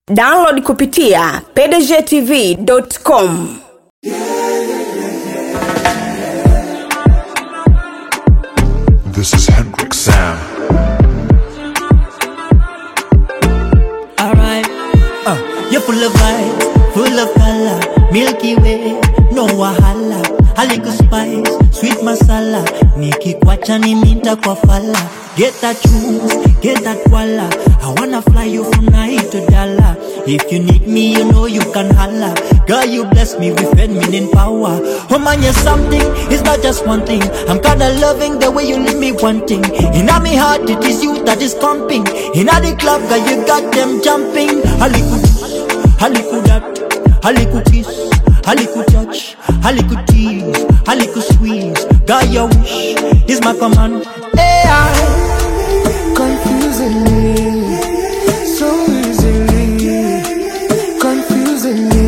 Download kupitia pdgtv.com. This is Hendrik Sam. Alright, you're full of vibes, full of color, Milky Way, no wahala, a little spice, sweet masala, nikikwacha niminta kwa fala. Get that juice, get that walla, I wanna fly you from night to dollar. If you need me, you know you can holla. Girl, you bless me with feminine power. Oh man, you're something, it's not just one thing. I'm kinda loving the way you leave me wanting. Inna me heart, it is you that is pumping. Inna the club, girl, you got them jumping. A little that, a little kiss, a little touch, a little tease, a little squeeze. Girl, your wish is my command. Hey, confusing me so easily, confusing me.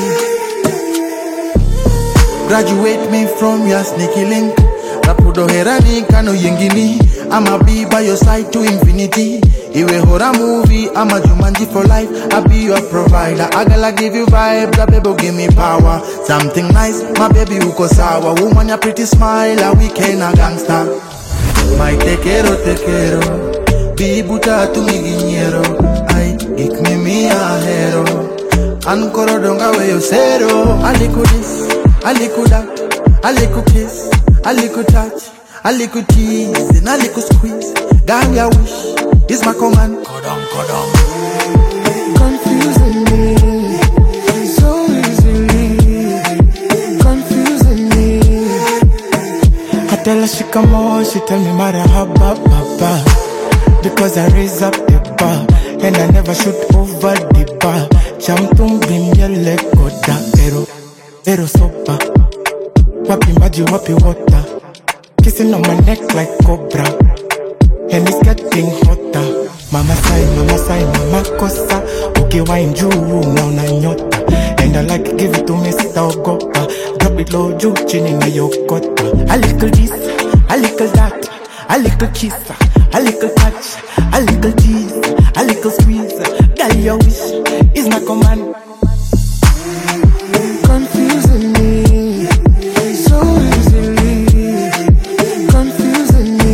Graduate me from your sneaky link. Rapudo herani kano yengini. I'ma be by your side to infinity. Iwe horror movie, I'm a Jumanji for life. I'll be your provider. I gotta give you vibe, the baby give me power. Something nice, my baby uko sawa. Woman, your pretty smile, a weekend a gangster. My te quiero, bibuta tu mi guiñero. Ay, ik me a hero. Ancora donga we yo zero. A little this, a little that, a little kiss, a little touch, a little tease, and a little squeeze. Girl, your wish is my command. go down. Confusing me so easily, confusing me. I tell her she come on, she tell me marahaba papa, because I raise up the bar and I never shoot over the bar. Chamtum bimya lekoda ero sopa, wapi maji wapi water, kissing on my neck like cobra, and it's getting hotter. Mama sai, mama kosa, okay wine juu na unanyota, and I like give it to me sita ogopa, drop it low juu chini na yokota. A little this, a little that, a little kiss, a little touch, a little tease, a little squeeze. Girl, your wish is my command. Confusing me so easily, confusing me.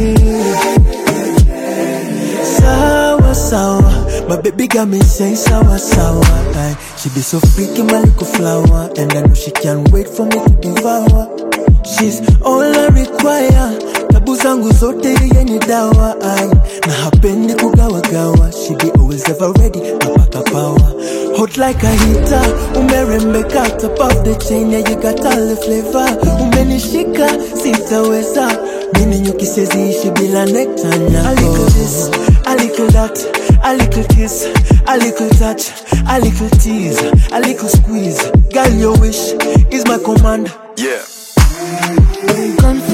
Sour, my baby got me saying sour. Aye. She be so freaky, my little flower, and I know she can't wait for me to devour. She's all I require. Tabu zangu zote yeye ni dawa. Aye. Na hapendi kugawa. She be always ever ready, napaka power. Hot like a heater, umerembeka top of the chain, yeah, you got all the flavor. Umenishika, sitaweza. Mimi nyuki sezi ishi bila nectar nyako. A little this, a little that, a little kiss, a little touch, a little tease, a little squeeze. Girl, your wish is my command. Yeah.